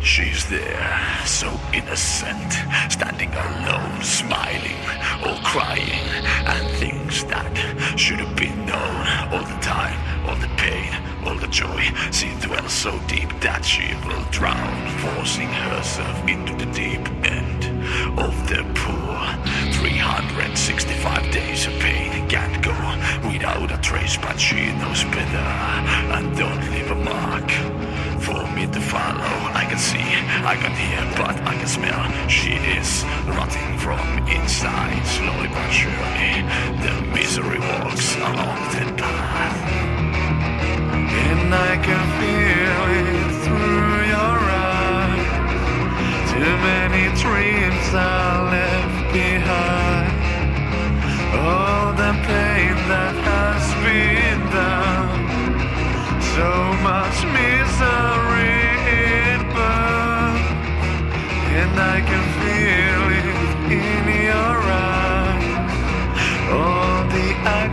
She's there, so innocent, standing alone, smiling or crying, and things that should have been known. All the time, all the pain, all the joy, she dwells so deep that she will drown, forcing herself into the deep end of the pool. 365 days of pain can't go without a trace, but she knows better and don't leave a mark for me to follow. I can see, I can hear, but I can smell. She is rotting from inside, slowly but surely. The misery walks along the path, and I can feel it through your eyes. Too many dreams are left behind. All the pain that has been done, so much misery it burns, and I can feel it in your eyes. All the